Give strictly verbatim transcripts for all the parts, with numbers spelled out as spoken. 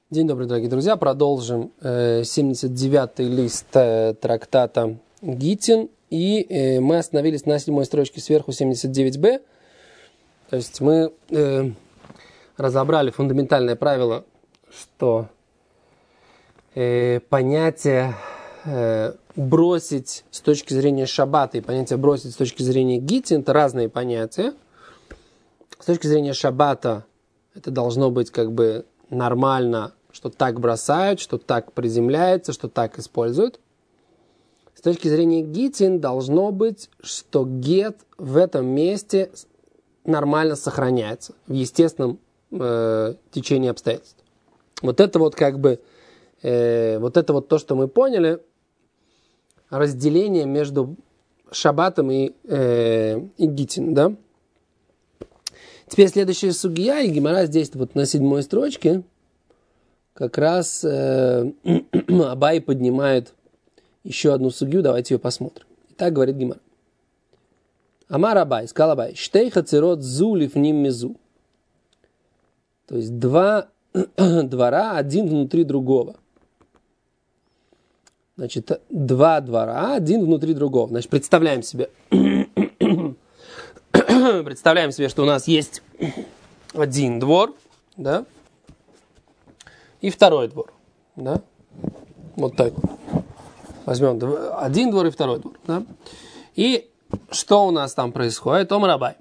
День добрый, дорогие друзья. Продолжим э, семьдесят девятый лист э, трактата Гитин. И э, мы остановились на седьмой строчке сверху семьдесят девять бэ. То есть мы э, разобрали фундаментальное правило, что э, понятие э, бросить с точки зрения шаббата и понятие бросить с точки зрения Гитин — это разные понятия. С точки зрения шаббата это должно быть как бы нормально, что так бросают, что так приземляется, что так используют. С точки зрения Гитин должно быть, что гет в этом месте нормально сохраняется в естественном э, течении обстоятельств. Вот это вот как бы, э, вот это вот то, что мы поняли, разделение между шаббатом и, э, и Гитин, да? Теперь следующая сугия, и Гемара здесь вот на седьмой строчке как раз э, Абай поднимает еще одну сугию, давайте ее посмотрим. Итак, говорит Гемара. Амар Абай, сказал Абай, штей хацерот зу лифним мизу. То есть два двора, один внутри другого. Значит, два двора, один внутри другого. Значит, представляем себе, представляем себе, что у нас есть один двор, да, и второй двор, да, вот так вот. Возьмем один двор и второй двор, да. И что у нас там происходит? Омар Абай.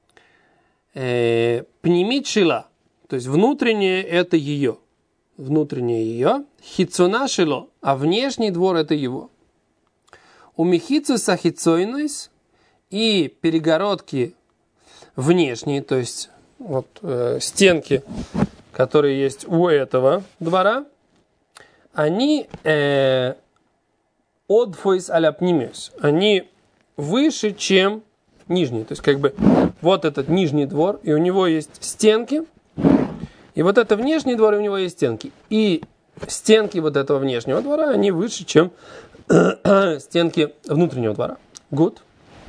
Пнемит шила, то есть внутреннее это ее, внутреннее ее, хицуна шило, а внешний двор это его. У михицу сахицойнойс и перегородки внешние, то есть вот э, стенки, которые есть у этого двора, они э, одфойс аляпнимиус, они выше, чем нижний. То есть как бы вот этот нижний двор, и у него есть стенки, и вот это внешний двор, и у него есть стенки. И стенки вот этого внешнего двора, они выше, чем стенки внутреннего двора. Гуд.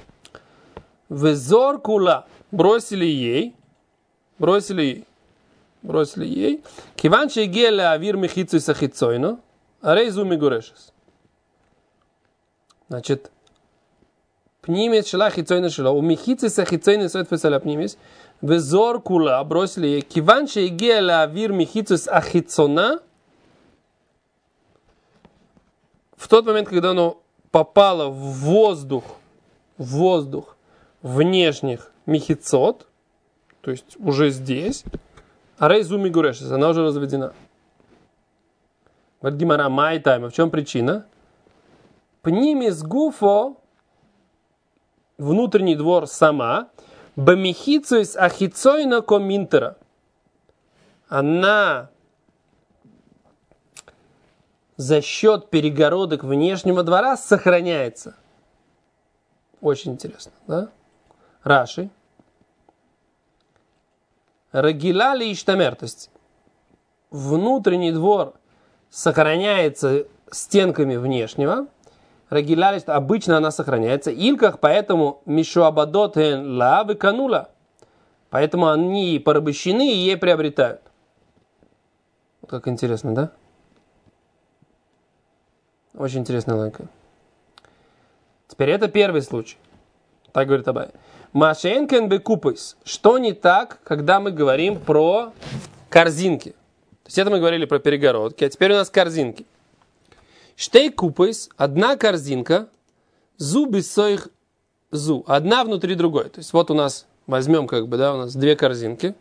Везор кула. Бросили ей, бросили ей, бросили ей. Киванче геля авир михицу и сахицойно, а рейзу мигурешес. Значит, пнимет шела хицойно шела, у михицу и сахицойно соответственно пнимет. Везор кула, бросили ей. Киванче геля авир михицу и сахицона. В тот момент, когда оно попало в воздух, в воздух внешних михицот, то есть уже здесь, а рейзу мигурешес, она уже разведена. Говорит Гемара, май тайма, в чем причина? Пнимис гуфо, внутренний двор сама, бамихицуис ахицойна коминтера. Она за счет перегородок внешнего двора сохраняется. Очень интересно, да? Раши. Рагила ли иштамер, то есть внутренний двор сохраняется стенками внешнего. Рагила ли, обычно она сохраняется. Илках, поэтому мишуабадот эн ла выканула. Поэтому они порабощены и ей приобретают. Вот как интересно, да? Очень интересная логика. Теперь это первый случай. Так говорит Абай. Машенкен бекупыс. Что не так, когда мы говорим про корзинки? То есть это мы говорили про перегородки, а теперь у нас корзинки. Штей купыс, одна корзинка, зу бессоих зу, одна внутри другой. То есть вот у нас, возьмем как бы, да, у нас две корзинки.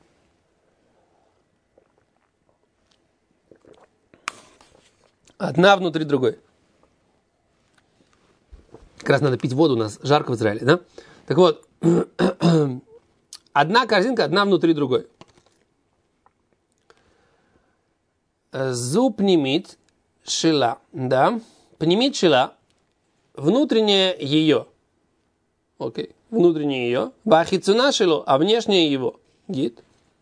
Одна внутри другой. Как раз надо пить воду, у нас жарко в Израиле, да? Так вот, одна корзинка, одна внутри другой. Зуб пнемит шила, да? Пнемит шила, внутреннее ее. Окей, внутреннее ее. Бахицуна шило, а внешнее его. Гид.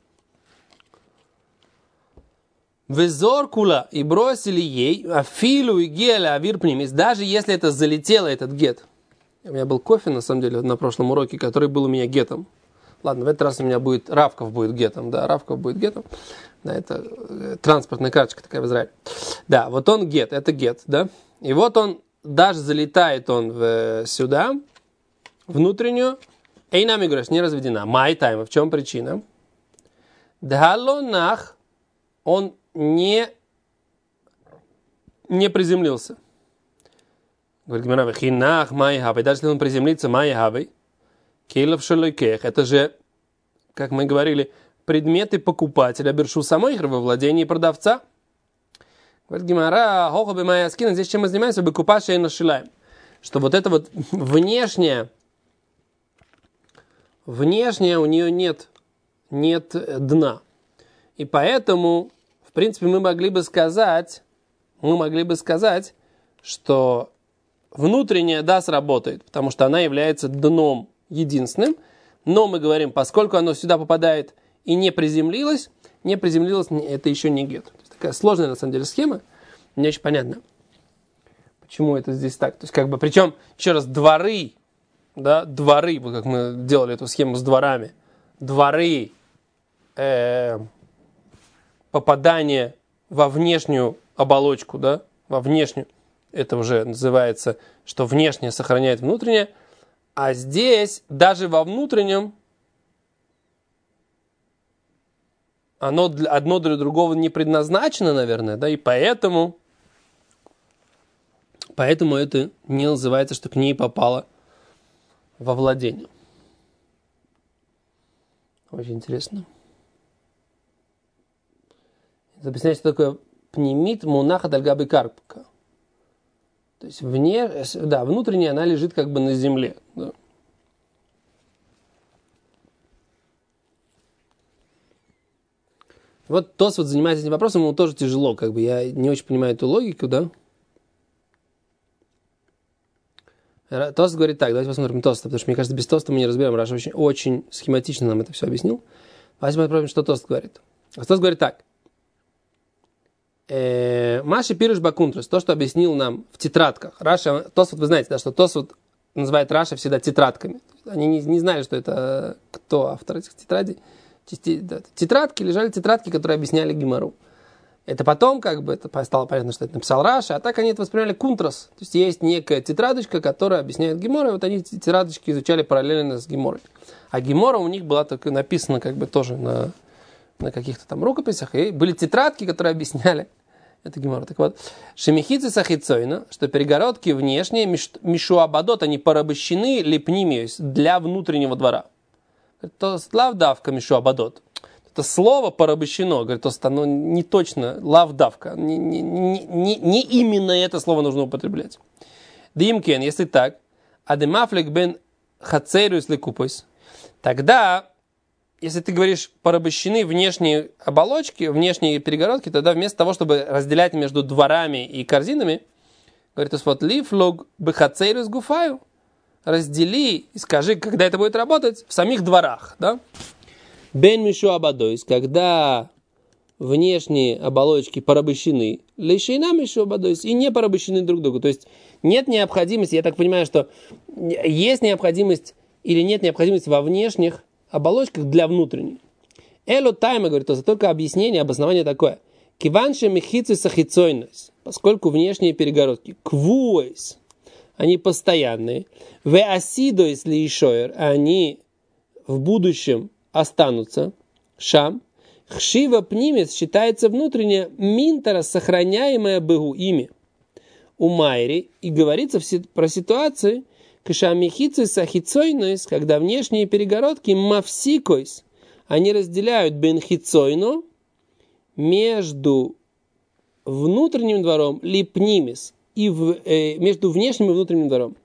Везор кула, и бросили ей, афилу и геля авир пнимис, даже если это залетело, этот гет. У меня был кофе, на самом деле, на прошлом уроке, который был у меня гетом. Ладно, в этот раз у меня будет, Равков будет гетом, да, Равков будет гетом. Да, это э, транспортная карточка такая в Израиле. Да, вот он гет, это гет, да. И вот он, даже залетает он в, сюда, внутреннюю, эйна миграш, не разведена. Май тайма, в чем причина? Дхалонах, он не, не приземлился. Говорит Гемара, хинах май хавай, даже если он приземлится, май хавай, кейлов шелойкех, это же, как мы говорили, предметы покупателя, бершу самой их во владении продавца. Говорит Гемара, хоха бы моя скина, здесь чем мы занимаемся, бы купаша и нашилаем. Что вот это вот внешнее, внешнее у нее нет, нет дна. И поэтому, в принципе, мы могли бы сказать, мы могли бы сказать, что внутренняя, да, сработает, потому что она является дном единственным. Но мы говорим, поскольку оно сюда попадает и не приземлилось, не приземлилось, это еще не гет. То есть такая сложная, на самом деле, схема. Не очень понятно, почему это здесь так. То есть, как бы, причем, еще раз, дворы, да, дворы, вот как мы делали эту схему с дворами, дворы, э, попадание во внешнюю оболочку, да, во внешнюю, это уже называется, что внешнее сохраняет внутреннее, а здесь, даже во внутреннем, оно для, одно для другого не предназначено, наверное, да, и поэтому, поэтому это не называется, что к ней попало во владение. Очень интересно. Это объясняет, что такое пнемит мунаха дальгабы карпка. То есть вне, да, внутренняя она лежит как бы на земле. Да. Вот Тос вот занимается этим вопросом, ему тоже тяжело, как бы я не очень понимаю эту логику, да. Тос говорит так, давайте посмотрим Тоста, потому что мне кажется, без Тоста мы не разберем, Раша очень, очень схематично нам это все объяснил. Давайте посмотрим, что Тост говорит. Тост говорит так. Маши пируш бакунтрус, то, что объяснил нам в тетрадках. Раша, Тос, вот вы знаете, да, что Тос вот называет Раша всегда тетрадками. Они не, не знали, что это кто автор этих тетрадей. Тетрадки, лежали тетрадки, которые объясняли Гемару. Это потом, как бы, это стало понятно, что это написал Раша, а так они это восприняли кунтрос. То есть есть некая тетрадочка, которая объясняет Гемору, и вот они эти тетрадочки изучали параллельно с Геморой. А Гемора у них была только написана, как бы, тоже на, на каких-то там рукописях, и были тетрадки, которые объясняли это Гемора. Так вот, шемихицы сахицойна, что перегородки внешние, мишуабадот, они порабощены лепними для внутреннего двора. То лавдавка мишуабадот. Это слово порабощено, говорит, то оно не точно лавдавка, не, не, не, не именно это слово нужно употреблять. Димкен, если так, адемафлик бен хацерус лекупойс, тогда, если ты говоришь порабощены внешние оболочки, внешние перегородки, тогда вместо того, чтобы разделять между дворами и корзинами, говорит, вот лифлог бехацерус гуфаю, раздели и скажи, когда это будет работать, в самих дворах, да? Бен мишу абадойс, когда внешние оболочки порабощены, лейшейна мишу абадойс, и не порабощены друг другу. То есть нет необходимости, я так понимаю, что есть необходимость или нет необходимости во внешних оболочках для внутренних. Эло тайма, говорит, то только объяснение, обоснование такое. Киванше мехици сахицойнос, поскольку внешние перегородки, квуэс, они постоянные, ве асидойс лишоер, они в будущем останутся, шам, хшива пнимес считается внутренне минтара, сохраняемая быгу ими. У майри, и говорится про ситуации, кшамихицис сахицойнойс, когда внешние перегородки мавсикойс, они разделяют бенхицойно между внутренним двором липнимис и в, э, между внешним и внутренним двором.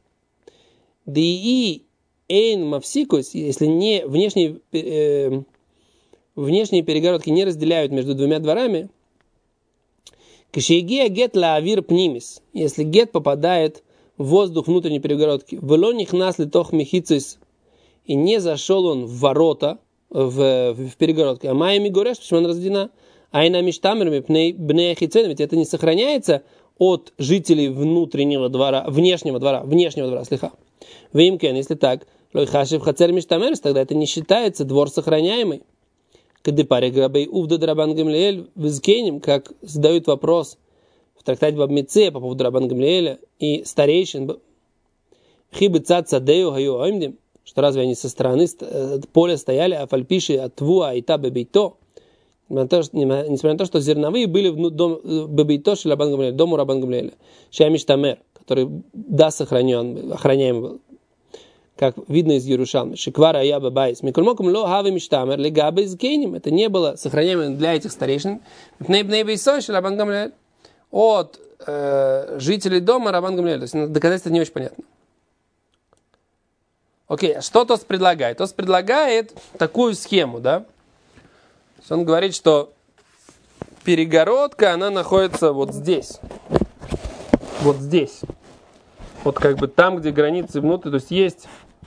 Ди эйн мавсикойс, если не внешние, э, внешние перегородки не разделяют между двумя дворами, кшегия гет лаавир пнимис, если гет попадает в воздух внутренней перегородки, велоних нас литох мехицис, и не зашел он в ворота, в, в перегородке, а майями гореш, почему она разделена, а и на миштамерами бней хицен, ведь это не сохраняется от жителей внутреннего двора, внешнего двора, внешнего двора, слиха. Вимкен, если так, лойхашев хацер миштамерс, тогда это не считается двор сохраняемый. Кадепари габей увда Рабан Гамлиэль визкеним, как задают вопрос в трактате Бабмице по поводу Рабан Гамлиэля и старейшин хибы цад цадею гаю аймдим, что разве они со стороны поля стояли, а фальпиши от твуа и та бебейто, несмотря на то, что зерновые были в дом бебейто ши Рабан Гамлиэля, дому Рабан Гамлиэля, шамиш тамер, который да сохранен, охраняем был. Как видно из Иерушалмы. Шиквара яба байс. Микульмокум ло хави миштамер легаба из гейним. Это не было сохраняемо для этих старейшин. От э, жителей дома Рабан Гамлиэль. То есть доказательство не очень понятно. Окей, а что Тос предлагает? Тос предлагает такую схему, да? Он говорит, что перегородка, она находится вот здесь. Вот здесь. Вот как бы там, где границы внутрь. То есть есть...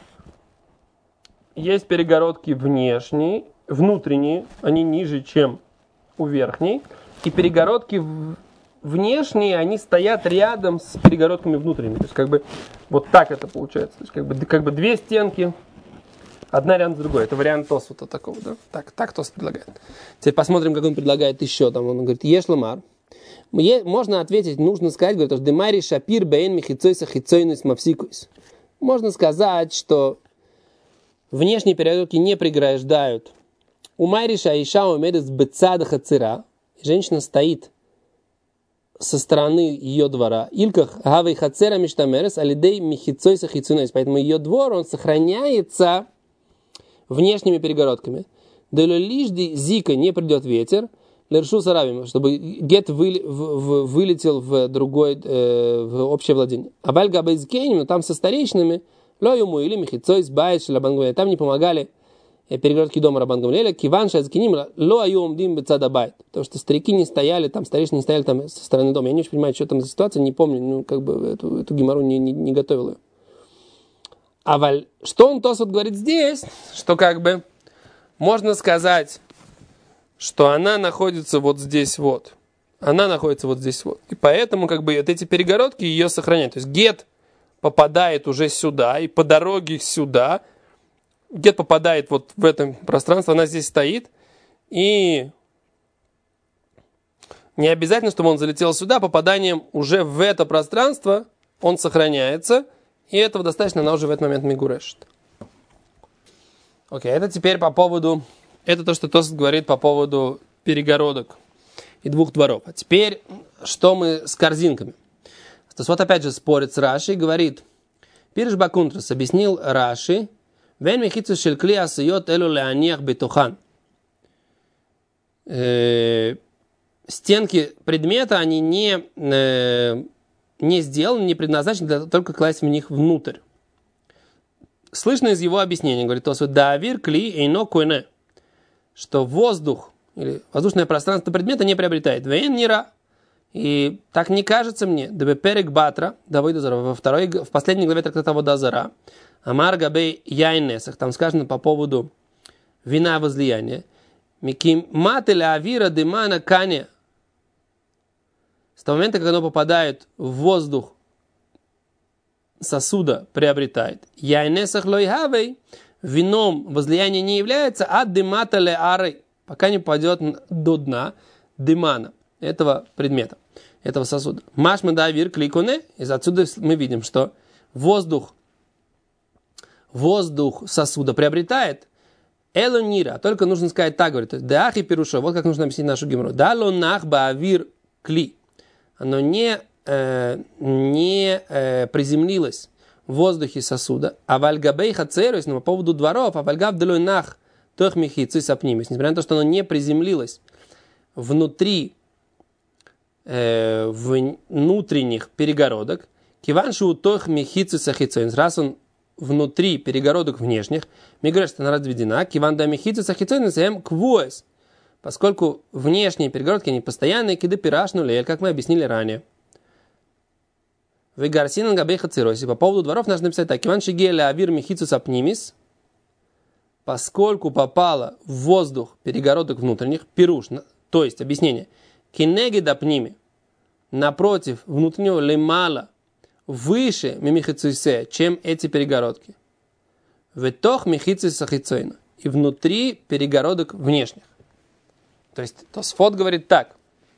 Есть перегородки внешние, внутренние, они ниже, чем у верхней. И перегородки внешние, они стоят рядом с перегородками внутренними. То есть как бы вот так это получается. То есть как бы, как бы две стенки, одна рядом с другой. Это вариант Тосфота такого, да? Так, так Тос предлагает. Теперь посмотрим, как он предлагает еще. Там он говорит, ешламар. Можно ответить, нужно сказать, говорит, что демари шапир бэйн михицойса хицойнус мавсикуис. Можно сказать, что внешние перегородки не преграждают. У Майриша Иша умерец бецада хацира. Женщина стоит со стороны ее двора. Илках гавей хацера миштамерес алидей михицойса хицунойс. Поэтому ее двор, он сохраняется внешними перегородками. Дело лишди зика не придет ветер. Лершу сарабим, чтобы гет вы, в, в, вылетел в другое, э, в общее владение. А бальга бейзкейним, но там со старейшинами, ло ему или михицойс байш Рабан Гамлиэля. Там не помогали перегородки дома Рабан Гамлиэля. Киван шазкиним ло аюм дим бецада байт. Потому что старики не стояли там, старейшины не стояли там со стороны дома. Я не очень понимаю, что там за ситуация, не помню, ну как бы эту, эту геморру не, не, не готовил ее. А валь, что он Тос вот говорит здесь, что как бы можно сказать, что она находится вот здесь вот. Она находится вот здесь вот. И поэтому как бы вот эти перегородки ее сохраняют. То есть гет попадает уже сюда, и по дороге сюда гет попадает вот в это пространство, она здесь стоит, и не обязательно, чтобы он залетел сюда, попаданием уже в это пространство он сохраняется, и этого достаточно, она уже в этот момент мигурешит. Окей, это теперь по поводу, это то, что Тос говорит по поводу перегородок и двух дворов. А теперь, что мы с корзинками? То есть вот опять же спорит с Раши и говорит, Пирш Бакунтрас объяснил Раши, Вен мехицу шелькли асайот элу леаниях бетухан. Стенки предмета, они не, э, не сделаны, не предназначены для только класть в них внутрь. Слышно из его объяснения, говорит Тос, Давир кли эйно койне, что воздух или воздушное пространство предмета не приобретает. Вен нира. И так не кажется мне, дебеперек батра, во второй, в последней главе трактата Водазара, Амар габей яйнесах, там сказано по поводу вина возлияния, миким мателя авира демана кане, с того момента, когда оно попадает в воздух сосуда, приобретает. Яйнесах лойхавей, вином возлияния не является, а дематале ары, пока не попадет до дна демана, этого предмета, этого сосуда. Машма давир кликуне, из отсюда мы видим, что воздух, воздух сосуда приобретает элонира, только нужно сказать так, говорит, дахи пируша, вот как нужно объяснить нашу геморрой. Далонах баавир кли, оно не, э, не э, приземлилось в воздухе сосуда, а вальгабей хацерус, но по поводу дворов, а вальгаб далонах тохмихи цисапнимис, несмотря на то, что оно не приземлилось внутри внутренних перегородок, киваншу тох мехицуса хицоинс, раз он внутри перегородок внешних, мы говорим, что она разведена, киван да мехицуса хицоинс эм квуэс, поскольку внешние перегородки, они постоянные, киды пирашнули, как мы объяснили ранее. В гарсинан габеха цироси, по поводу дворов нужно написать так, киван шигеля авир мехицуса пнимис, поскольку попало в воздух перегородок внутренних, пируш, то есть объяснение, кинегида пними, напротив внутреннего лемала, выше мимихицуисе, чем эти перегородки. Ветох михицуиса хицуина, и внутри перегородок внешних. То есть Тосфот говорит так,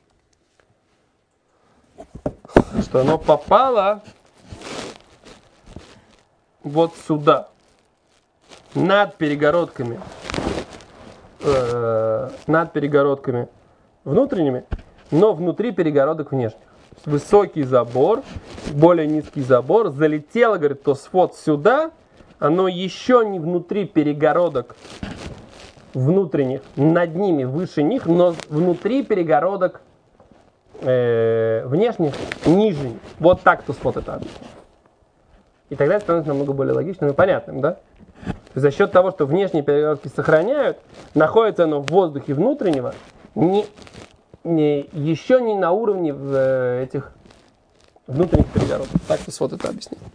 что оно попало вот сюда, над перегородками, э, над перегородками внутренними, но внутри перегородок внешних. Высокий забор, более низкий забор, залетело, говорит, Тосфот сюда, оно еще не внутри перегородок внутренних, над ними, выше них, но внутри перегородок э, внешних, ниже них. Вот так Тосфот это объясняет. И тогда это становится намного более логичным и понятным, да? За счет того, что внешние перегородки сохраняют, находится оно в воздухе внутреннего, не, не, еще не на уровне в, э, этих внутренних перегородок. Так Тосфот это объясняет.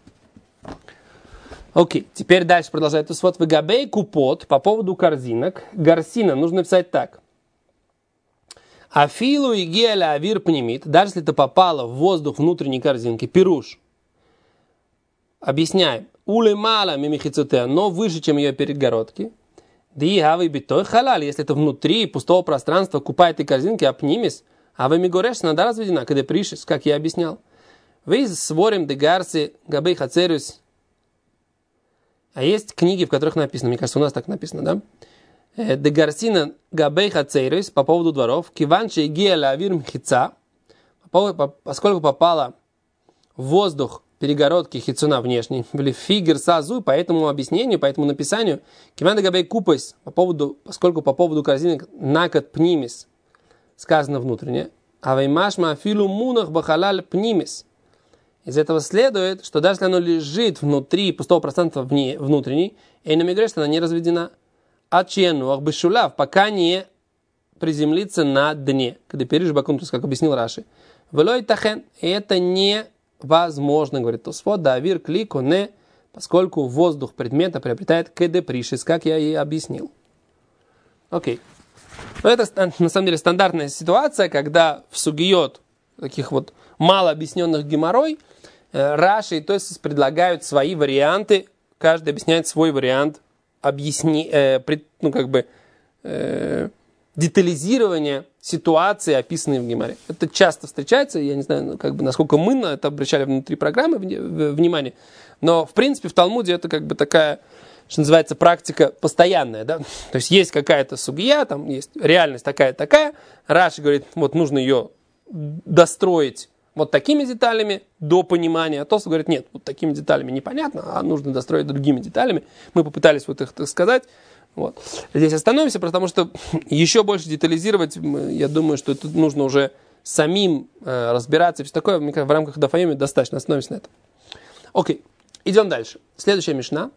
Окей, теперь дальше продолжает Тосфот. Вегабей купот, по поводу корзинок. Гарсина нужно написать так. Афилу и геля авир пнемит, даже если это попало в воздух внутренней корзинки, пируш. Объясняем. Улемала мимихицутеа, но выше, чем ее перегородки. Ди авы битой халаль, если это внутри пустого пространства, купай этой корзинки, апнимис, а вы мигореш, надо разведена, когда пришес, как я объяснял. Вы сворим дегарси габей хацерюс. А есть книги, в которых написано, мне кажется, у нас так написано, да? Дегарсина габей хацерюс, по поводу дворов, киванче геля авир мхица, поскольку попала в воздух перегородки хицуна внешней, были фигер сазу, по этому объяснению, по этому написанию, киван габей купайс, по поводу, поскольку по поводу корзинок накат пнимис, сказано внутренне, а ваймашма афилу мунах бахалаль пнимис. Из этого следует, что даже если оно лежит внутри пустого пространства вне, внутренней, эйнамигреш, она не разведена. А чену ахбешулав, пока не приземлится на дне. Когда перейдешь бакун, как объяснил Раши. Велой тахен, это невозможно, говорит Тосфот, да авир клику не, поскольку воздух предмета приобретает кеде пришис, как я и объяснил. Окей. Но это на самом деле стандартная ситуация, когда в сугиот таких вот мало объясненных геморрой, Раши и Тосфот предлагают свои варианты, каждый объясняет свой вариант объясни, э, пред, ну, как бы, э, детализирования ситуации, описанной в геморе. Это часто встречается, я не знаю, как бы, насколько мы на это обращали внутри программы внимание, но, в принципе, в Талмуде это как бы такая, что называется, практика постоянная, да? То есть есть какая-то сугия, там есть реальность такая-такая, Раши говорит, вот нужно ее достроить вот такими деталями до понимания. А Тосфот говорит, нет, вот такими деталями непонятно, а нужно достроить другими деталями. Мы попытались вот их, так сказать. Вот. Здесь остановимся, потому что еще больше детализировать, я думаю, что это нужно уже самим э, разбираться. И все такое, мне кажется, в рамках Дафаеми достаточно. Остановимся на этом. Окей, идем дальше. Следующая мишна.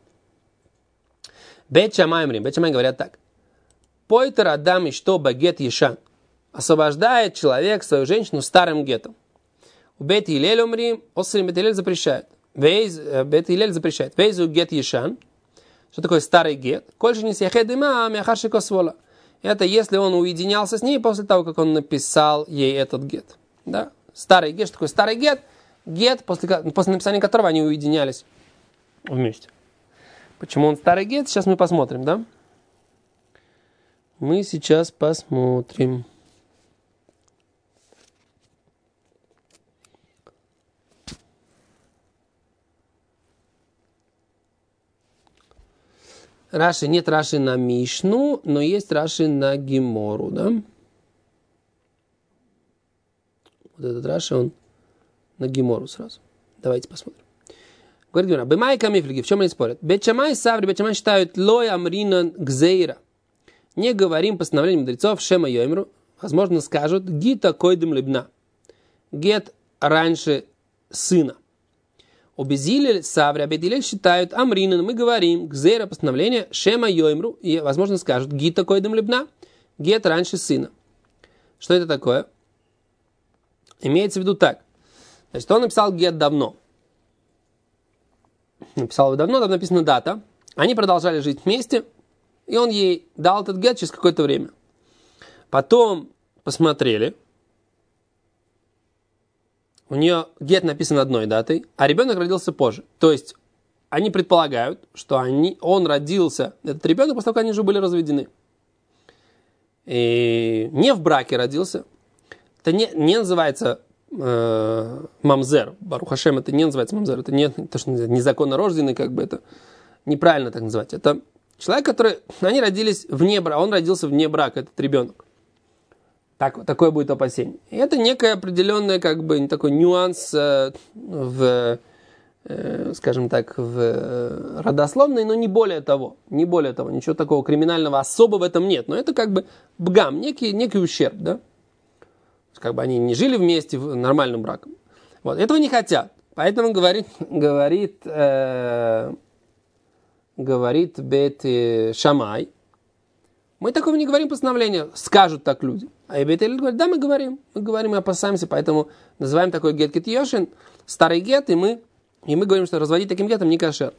Бет Шамай Мрим. Бет Шамай говорят так. Пойтер адам и что багет ешан. Освобождает человек свою женщину старым гетом. У Бет Илель умрим, Осрим Бет Илель запрещает. Вейз, Бет Илель запрещает. Вейзу гет ешан. Что такое старый гет? Кольше не сяхе дыма, мяхарши косвола. Это если он уединялся с ней после того, как он написал ей этот гет. Да? Старый гет. Что такое старый гет? Гет, после, после написания которого они уединялись вместе. Почему он старый гет? Сейчас мы посмотрим, да? Мы сейчас посмотрим. Раши, нет Раши на Мишну, но есть Раши на Гемору, да? Вот этот Раши, он на Гемору сразу. Давайте посмотрим. Говорит Гемора, бемай камифлиги, в чем они спорят? Бет Шамай саври, Бет Шамай считают лой амринан гзейра. Не говорим постановлением мудрецов, шема йоймру, возможно, скажут, гита койдем либна. Гет раньше сына. Обезилель, Саври, Абедилель считают Амринан, мы говорим, Гзера, постановление, Шема Йоймру, и, возможно, скажут, Гита Койдем Лебна, Гет раньше сына. Что это такое? Имеется в виду так. Значит, он написал Гет давно. Написал его давно, там написана дата. Они продолжали жить вместе, и он ей дал этот Гет через какое-то время. Потом посмотрели, у нее гет написан одной датой, а ребенок родился позже. То есть, они предполагают, что они, он родился, этот ребенок, после того, как они уже были разведены. и не в браке родился, это не, не называется э, мамзер. Барух Ашем, это не называется мамзер. Это не то, что незаконно рожденный, как бы это неправильно так называть. Это человек, который... Они родились вне брака, он родился вне брака, этот ребенок. Так, такое будет опасение. И это некое определенное, как бы, такой нюанс э, в... скажем так, в родословной, но не более того, не более того, ничего такого криминального особо в этом нет, но это как бы бгам, некий, некий ущерб, да, как бы они не жили вместе в нормальным браком, вот, этого не хотят, поэтому говорит, говорит, э, говорит Бет Шамай, мы такого не говорим постановление, скажут так люди, а Бет Эль говорит, да, мы говорим, мы говорим, мы опасаемся, поэтому называем такой гет кет йошин, старый гет, и мы И мы говорим, что разводить таким гетом не кошер.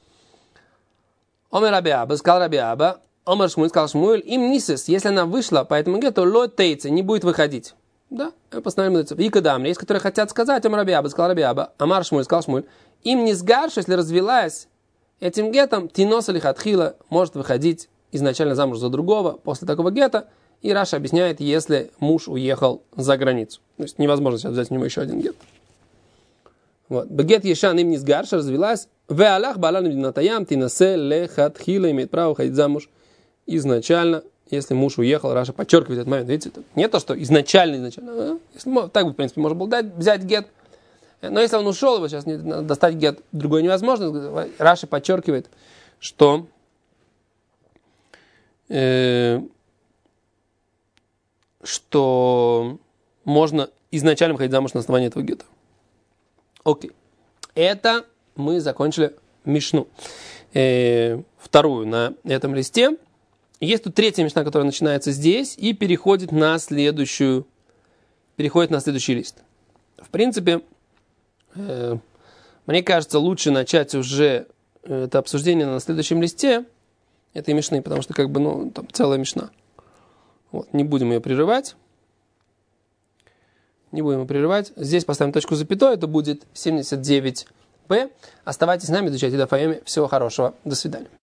Омер Раби Аба, сказал Раби Аба, Омер Шмуэль, сказал Шмуэль, им нисес, если она вышла по этому гету, ло тейца, не будет выходить. Да, постановим это. И кадамри, есть, которые хотят сказать, Омер Раби Аба, сказал Раби Аба, Амар Шмуэль, сказал Шмуэль, им не сгарш, если развелась этим гетом, тинос или хатхила, может выходить изначально замуж за другого после такого гета, и Раша объясняет, если муж уехал за границу. То есть невозможно сейчас взять у него еще один гет. Вот. Бегет Ешан им низгарша развелась. Ве Аллах балан бинатаям тинасе лехатхила имеет право ходить замуж изначально, если муж уехал. Раша подчеркивает этот момент. Видите, не то, что изначально, изначально. А? Если, так бы, в принципе, можно было дать, взять гет. Но если он ушел, его сейчас не, достать гет другой невозможно. Раша подчеркивает, что э, что можно изначально ходить замуж на основании этого гета. Окей. Это мы закончили Мишну. Э, вторую на этом листе. Есть тут третья Мишна, которая начинается здесь и переходит на следующую, переходит на следующий лист. В принципе, э, мне кажется, лучше начать уже это обсуждение на следующем листе этой Мишны, потому что как бы, ну, там целая Мишна. Вот, не будем ее прерывать. Не будем его прерывать. Здесь поставим точку запятой. Это будет семьдесят девять бэ. Оставайтесь с нами, изучайте Даф Йоми. Всего хорошего. До свидания.